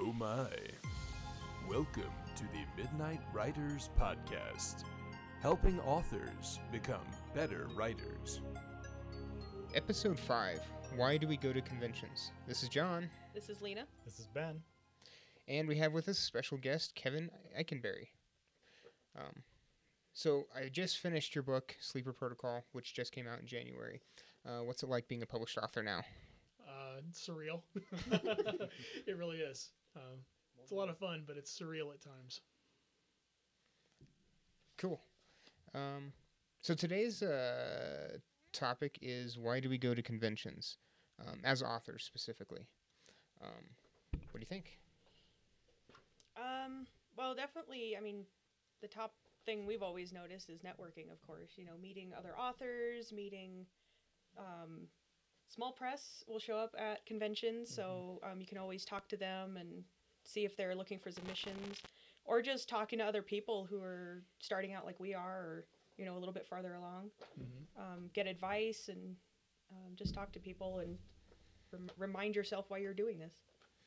Oh my. Welcome to the Midnight Writers Podcast, helping authors become better writers. Episode 5, Why Do We Go to Conventions? This is John. This is Lena. This is Ben. And we have with us a special guest, Kevin Eikenberry. So I just finished your book, Sleeper Protocol, which just came out in January. What's it like being a published author now? Surreal. It really is. It's a lot of fun, but it's surreal at times. Cool. So today's topic is why do we go to conventions, as authors specifically. What do you think? Well, definitely, the top thing we've always noticed is networking, of course. You know, meeting other authors, meeting small press will show up at conventions, so you can always talk to them and see if they're looking for submissions, or just talking to other people who are starting out like we are, or, you know, a little bit farther along. Get advice and just talk to people and remind yourself why you're doing this.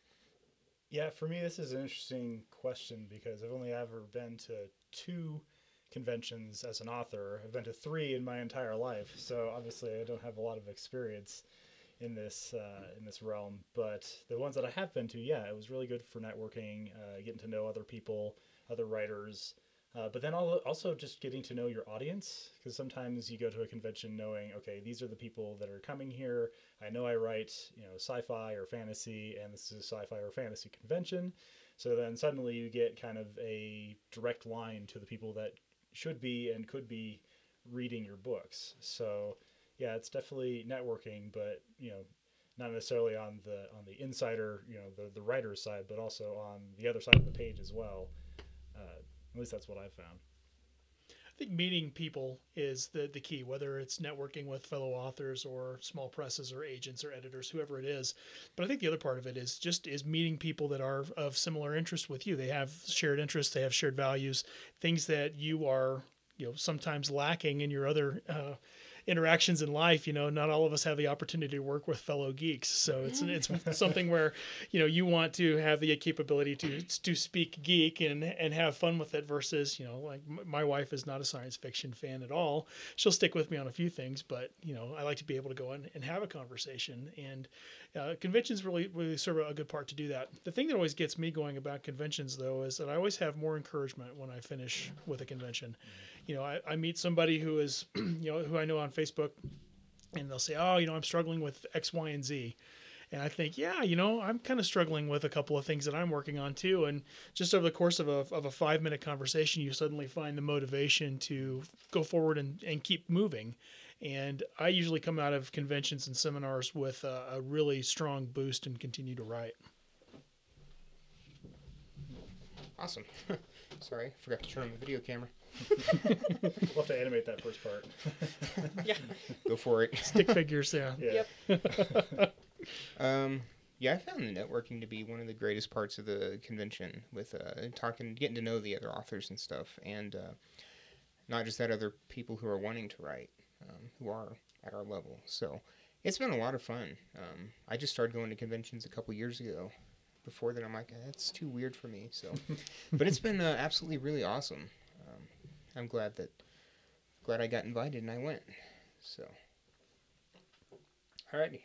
Yeah, for me, this is an interesting question because I've only ever been to 2 conventions as an author. I've been to 3 in my entire life, so obviously I don't have a lot of experience in this realm. But the ones that I have been to, yeah, it was really good for networking, getting to know other people, other writers, but then also just getting to know your audience, because sometimes you go to a convention knowing, okay, these are the people that are coming here. I know I write, sci-fi or fantasy, and this is a sci-fi or fantasy convention. So then suddenly you get kind of a direct line to the people that should be and could be reading your books. So yeah, it's definitely networking, but not necessarily on the insider, the writer's side, but also on the other side of the page as well. At least that's what I've found. I think meeting people is the key, whether it's networking with fellow authors or small presses or agents or editors, whoever it is. But I think the other part of it is meeting people that are of similar interest with you. They have shared interests, they have shared values, things that you are, sometimes lacking in your other interactions in life. Not all of us have the opportunity to work with fellow geeks, so it's something where you want to have the capability to speak geek and have fun with it, versus like my wife is not a science fiction fan at all. She'll stick with me on a few things, but I like to be able to go in and have a conversation, and conventions really serve a good part to do that. The thing that always gets me going about conventions, though, is that I always have more encouragement when I finish with a convention. I meet somebody who is, who I know on Facebook, and they'll say, oh, I'm struggling with X, Y, and Z. And I think, yeah, I'm kind of struggling with a couple of things that I'm working on too. And just over the course of a 5-minute conversation, you suddenly find the motivation to go forward and keep moving. And I usually come out of conventions and seminars with a really strong boost and continue to write. Awesome. Sorry, forgot to turn on the video camera. We'll have to animate that first part. Yeah. Go for it. Stick figures, yeah. Yep. Yeah, I found the networking to be one of the greatest parts of the convention, with getting to know the other authors and stuff, and not just that, other people who are wanting to write, who are at our level. So it's been a lot of fun. I just started going to conventions a couple years ago. Before that, I'm like, that's too weird for me. So, but it's been absolutely really awesome. I'm glad I got invited and I went. So, alrighty.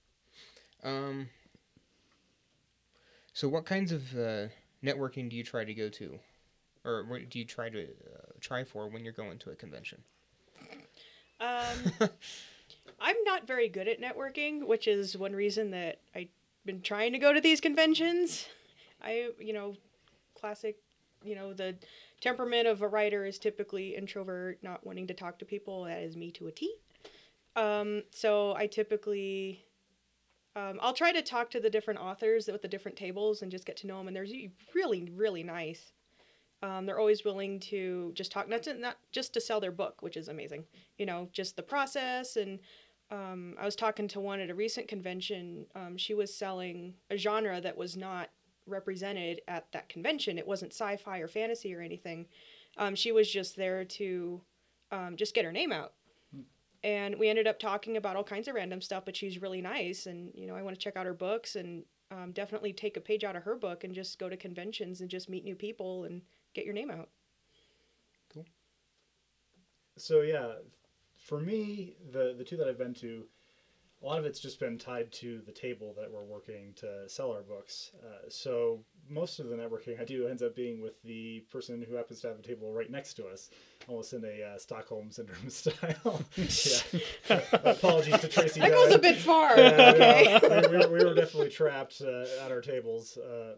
So what kinds of networking do you try to go to, or what do you try to try for when you're going to a convention? I'm not very good at networking, which is one reason that I've been trying to go to these conventions. Classic, the temperament of a writer is typically introvert, not wanting to talk to people. That is me to a T. So I typically, I'll try to talk to the different authors with the different tables and just get to know them. And they're really, really nice. They're always willing to just talk, not just to sell their book, which is amazing. Just the process. And I was talking to one at a recent convention. She was selling a genre that was not represented at that convention. It wasn't sci-fi or fantasy or anything. She was just there to just get her name out. And we ended up talking about all kinds of random stuff, but she's really nice. And, I want to check out her books. And definitely take a page out of her book and just go to conventions and just meet new people and get your name out. Cool. So yeah, for me, the two that I've been to, a lot of it's just been tied to the table that we're working to sell our books. So most of the networking I do ends up being with the person who happens to have a table right next to us, almost in a Stockholm Syndrome style. Yeah. Apologies to Tracy. That goes a bit far. Okay. We were definitely trapped at our tables.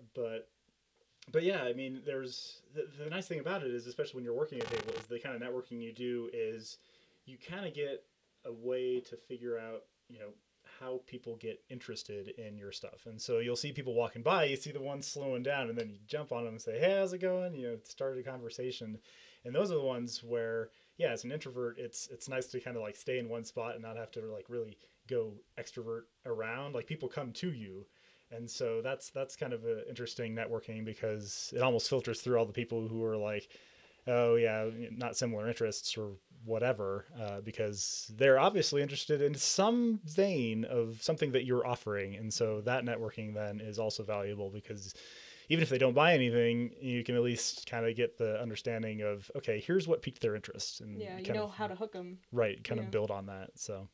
But yeah, I mean, there's the nice thing about it is, especially when you're working a table, is the kind of networking you do is you kind of get a way to figure out, how people get interested in your stuff. And so you'll see people walking by, you see the ones slowing down, and then you jump on them and say, hey, how's it going? Start a conversation. And those are the ones where, yeah, as an introvert, it's nice to kind of like stay in one spot and not have to like really go extrovert around. Like people come to you. And so that's kind of an interesting networking, because it almost filters through all the people who are like, oh yeah, not similar interests or whatever, because they're obviously interested in some vein of something that you're offering. And so that networking then is also valuable, because even if they don't buy anything, you can at least kind of get the understanding of, okay, here's what piqued their interest. And Yeah, you know how to hook them. Right, kind of build on that. So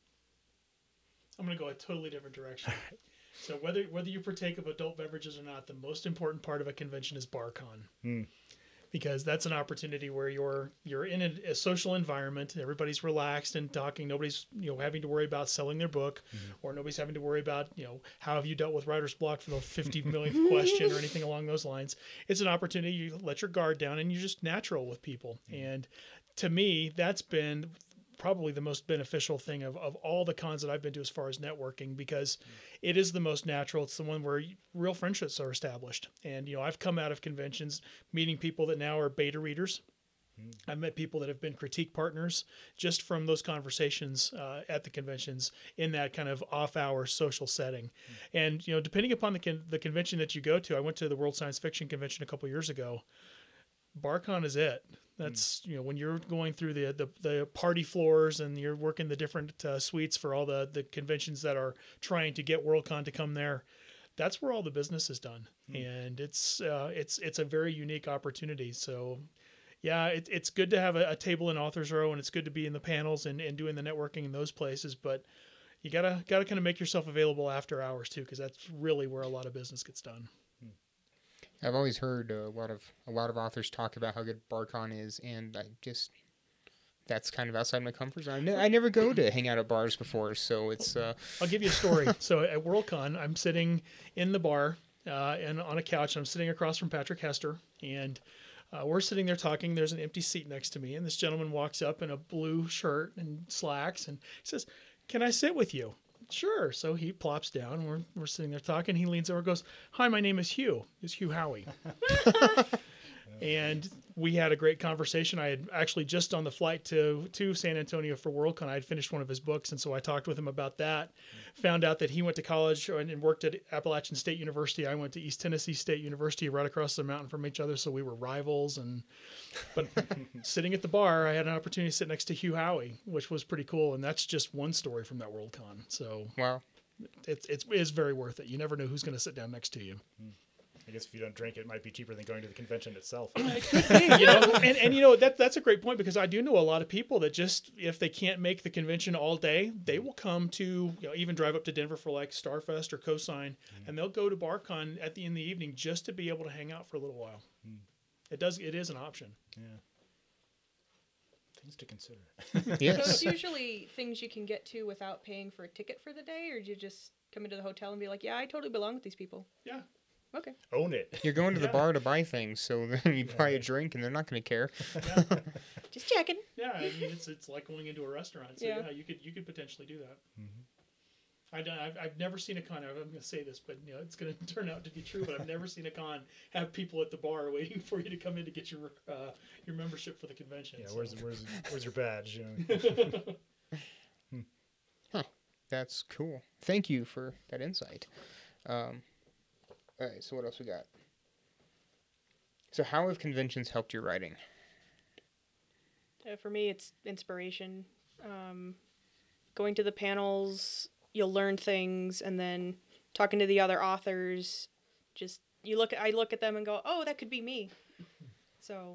I'm going to go a totally different direction. So whether you partake of adult beverages or not, the most important part of a convention is BarCon. Because that's an opportunity where you're in a social environment. Everybody's relaxed and talking. Nobody's having to worry about selling their book, or nobody's having to worry about how have you dealt with writer's block for the 50 millionth question or anything along those lines. It's an opportunity. You let your guard down and you're just natural with people. And to me, that's been probably the most beneficial thing of all the cons that I've been to as far as networking, because it is the most natural. It's the one where real friendships are established. And, I've come out of conventions meeting people that now are beta readers. I've met people that have been critique partners just from those conversations at the conventions in that kind of off-hour social setting. And, depending upon the convention that you go to, I went to the World Science Fiction Convention a couple years ago. BarCon is it. That's, when you're going through the party floors and you're working the different suites for all the conventions that are trying to get Worldcon to come there, that's where all the business is done. And it's a very unique opportunity. So yeah, it's good to have a table in Author's Row, and it's good to be in the panels and doing the networking in those places, but you gotta kind of make yourself available after hours too, because that's really where a lot of business gets done. I've always heard a lot of authors talk about how good BarCon is, and that's kind of outside my comfort zone. I never go to hang out at bars before, so it's. I'll give you a story. So at Worldcon, I'm sitting in the bar and on a couch. I'm sitting across from Patrick Hester, and we're sitting there talking. There's an empty seat next to me, and this gentleman walks up in a blue shirt and slacks, and he says, "Can I sit with you?" Sure. So he plops down. We're sitting there talking. He leans over and goes, "Hi, my name is Hugh. It's Hugh Howey." And we had a great conversation. I had actually just on the flight to San Antonio for Worldcon, I had finished one of his books. And so I talked with him about that. Found out that he went to college and worked at Appalachian State University. I went to East Tennessee State University, right across the mountain from each other. So we were rivals. But sitting at the bar, I had an opportunity to sit next to Hugh Howey, which was pretty cool. And that's just one story from that Worldcon. So wow, it's very worth it. You never know who's going to sit down next to you. I guess if you don't drink, it might be cheaper than going to the convention itself. It could be, that's a great point, because I do know a lot of people that just, if they can't make the convention all day, they will come to, even drive up to Denver for like Starfest or Cosign, and they'll go to BarCon in the evening just to be able to hang out for a little while. It is an option. Yeah. Things to consider. Yes. So it's usually things you can get to without paying for a ticket for the day, or do you just come into the hotel and be like, yeah, I totally belong with these people? Yeah. Okay. Own it. You're going to the bar to buy things, so then you buy a drink, and they're not going to care. Yeah. Just checking. Yeah, I mean, it's like going into a restaurant. So yeah, you could potentially do that. I've never seen a con. I'm going to say this, but it's going to turn out to be true. But I've never seen a con have people at the bar waiting for you to come in to get your membership for the convention. Yeah, so. where's your badge? Huh. That's cool. Thank you for that insight. All right, so what else we got? So how have conventions helped your writing? For me, it's inspiration. Going to the panels, you'll learn things, and then talking to the other authors, just I look at them and go, oh, that could be me. So,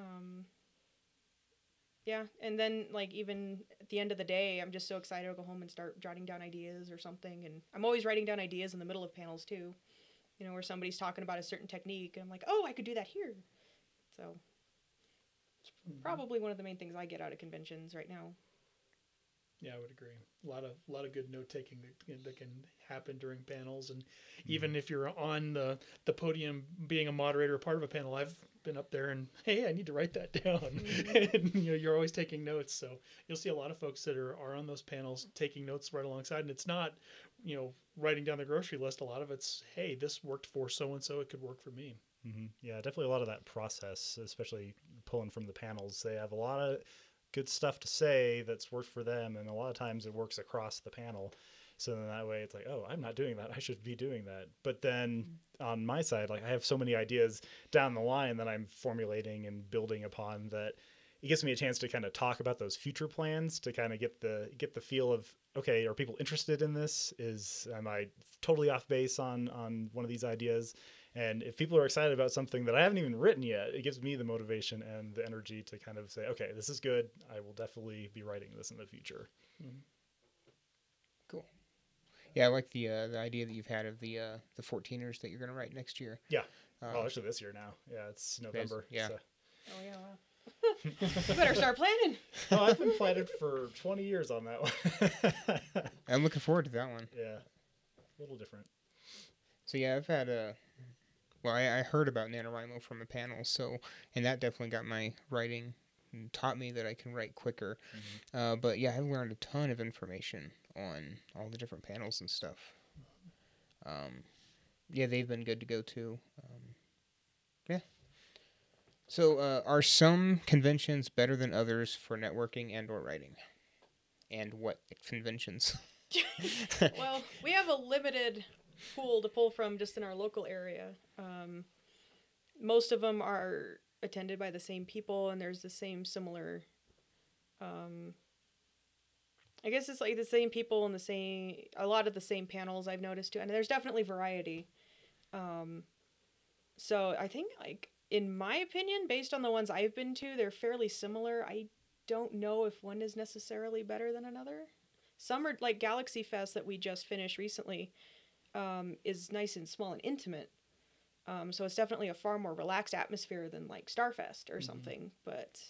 yeah. And then like even at the end of the day, I'm just so excited to go home and start jotting down ideas or something. And I'm always writing down ideas in the middle of panels too, where somebody's talking about a certain technique and I'm like, oh, I could do that here. So it's probably one of the main things I get out of conventions right now. Yeah, I would agree. A lot of good note taking that can happen during panels, and even if you're on the podium being a moderator, part of a panel, I've been up there and hey, I need to write that down, and you're always taking notes. So you'll see a lot of folks that are on those panels taking notes right alongside, and it's not writing down the grocery list. A lot of it's hey, this worked for so and so, it could work for me. Mm-hmm. Yeah, definitely a lot of that process, especially pulling from the panels. They have a lot of good stuff to say that's worked for them, and a lot of times it works across the panel. So then that way it's like, oh, I'm not doing that, I should be doing that. But then on my side, like I have so many ideas down the line that I'm formulating and building upon, that it gives me a chance to kind of talk about those future plans, to kind of get the feel of, okay, are people interested in this? Am I totally off base on one of these ideas? And if people are excited about something that I haven't even written yet, it gives me the motivation and the energy to kind of say, okay, this is good. I will definitely be writing this in the future. Mm-hmm. Cool. Yeah, I like the idea that you've had of the 14ers that you're going to write next year. Yeah. Well, actually this year now. Yeah, it's November. Yeah. So. Oh, yeah, wow. You better start planning. Oh, I've been planning for 20 years on that one. I'm looking forward to that one. Yeah. A little different. So yeah, I've had I heard about NaNoWriMo from a panel, and that definitely got my writing and taught me that I can write quicker. Mm-hmm. But yeah, I've learned a ton of information on all the different panels and stuff. Yeah, they've been good to go too. Yeah. So are some conventions better than others for networking and or writing? And what conventions? Well, we have a limited pool to pull from just in our local area. Most of them are attended by the same people, and there's the same similar I guess it's like the same people and a lot of the same panels I've noticed too, and there's definitely variety. So I think, like, in my opinion, based on the ones I've been to, they're fairly similar. I don't know if one is necessarily better than another. Some are like Galaxy Fest that we just finished recently, is nice and small and intimate. So it's definitely a far more relaxed atmosphere than like Starfest or something. But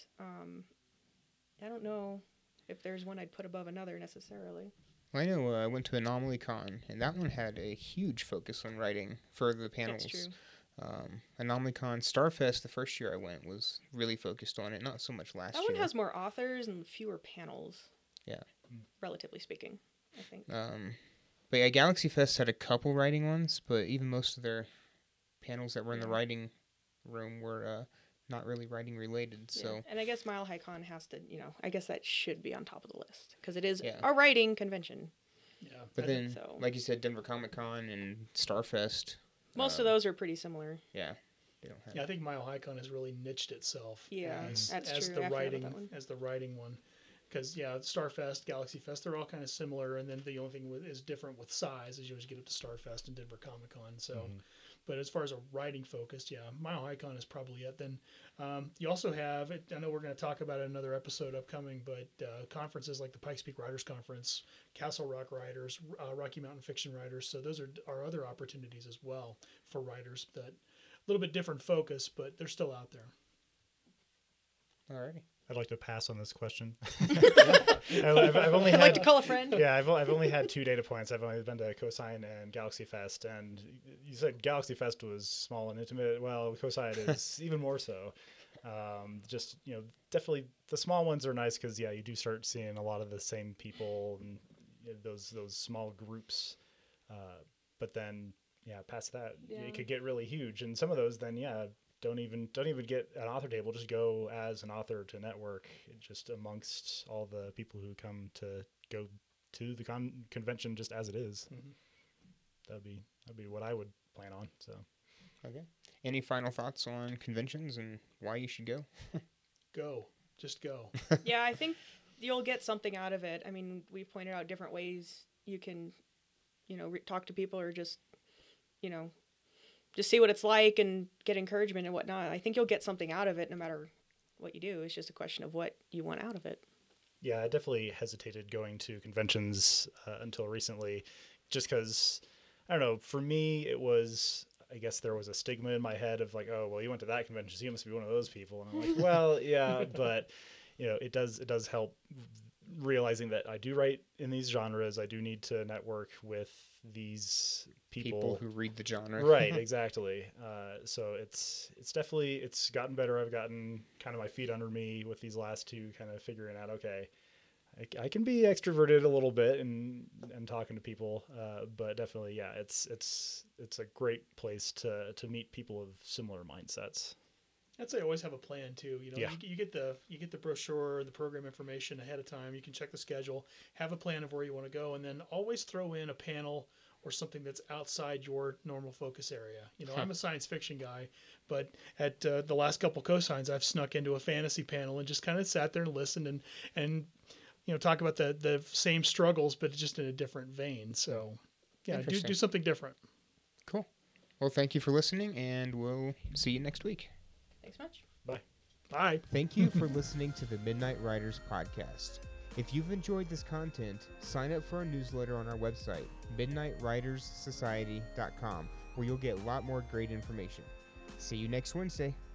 I don't know if there's one I'd put above another necessarily. Well, I know I went to AnomalyCon, and that one had a huge focus on writing for the panels. That's true. AnomalyCon, Starfest, the first year I went, was really focused on it, not so much last year. That one has more authors and fewer panels. Yeah. Relatively speaking, I think. But yeah, Galaxy Fest had a couple writing ones, but even most of their panels that were in the writing room were not really writing related. Yeah. So, and I guess Mile High Con has to, I guess that should be on top of the list because it is a writing convention. Yeah. But then, like you said, Denver Comic Con and Starfest. Most of those are pretty similar. Yeah. They don't have. Yeah, I think Mile High Con has really niched itself. Yeah, that's as true. the writing one. Because, Starfest, Galaxy Fest, they're all kind of similar, and then the only thing is different with size as you get up to Starfest and Denver Comic Con. So, but as far as a writing focused, Mile High Con is probably it. Then you also have, I know we're going to talk about it in another episode upcoming, but conferences like the Pikes Peak Writers Conference, Castle Rock Writers, Rocky Mountain Fiction Writers. So those are other opportunities as well for writers that a little bit different focus, but they're still out there. Alrighty. I'd like to pass on this question. I've only had, like to call a friend. Yeah, I've only had 2 data points. I've only been to Cosine and Galaxy Fest, and you said Galaxy Fest was small and intimate. Well, Cosine is even more so. Just definitely the small ones are nice because you do start seeing a lot of the same people and those small groups. But then past that, it could get really huge, and some of those then don't even get an author table. Just go as an author to network just amongst all the people who come to go to the convention just as it is. That'd be what I would plan on. So, okay. Any final thoughts on conventions and why you should go? Just go. Yeah, I think you'll get something out of it. I mean, we've pointed out different ways you can talk to people or just see what it's like and get encouragement and whatnot. I think you'll get something out of it no matter what you do. It's just a question of what you want out of it. Yeah, I definitely hesitated going to conventions until recently, just because, I don't know, for me, it was, I guess there was a stigma in my head of like, oh, well, you went to that convention, so you must be one of those people. And I'm like, well, yeah, but, it does help realizing that I do write in these genres. I do need to network with these people who read the genre. Right, exactly. So it's definitely, it's gotten better. I've gotten kind of my feet under me with these last two, kind of figuring out, okay, I can be extroverted a little bit and talking to people, but definitely, yeah, it's a great place to meet people of similar mindsets. I'd say always have a plan too. Yeah. You get the brochure, the program information ahead of time. You can check the schedule, have a plan of where you want to go, and then always throw in a panel or something that's outside your normal focus area. I'm a science fiction guy, but at the last couple cosigns, I've snuck into a fantasy panel and just kind of sat there and listened and talk about the same struggles, but just in a different vein. So, yeah, do something different. Cool. Well, thank you for listening, and we'll see you next week. Thanks much. Bye. Bye. Thank you for listening to the Midnight Riders podcast. If you've enjoyed this content, sign up for our newsletter on our website, midnightriderssociety.com, where you'll get a lot more great information. See you next Wednesday.